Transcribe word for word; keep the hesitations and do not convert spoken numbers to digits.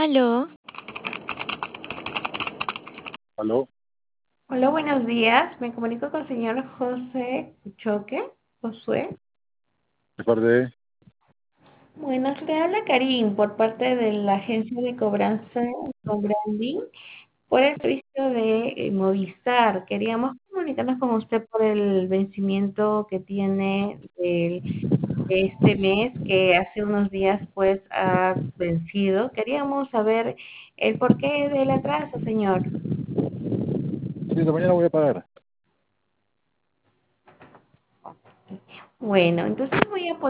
Aló, ¿Aló? Hola, buenos días. Me comunico con el señor José Choque. Josué. Recuerde, Bueno, le habla Karim por parte de la agencia de cobranza con branding por el servicio de eh, Movistar. Queríamos comunicarnos con usted por el vencimiento que tiene del- de este mes, que hace unos días pues ha vencido. Queríamos saber el porqué del atraso, señor. sí, de mañana voy a pagar. Bueno, entonces voy a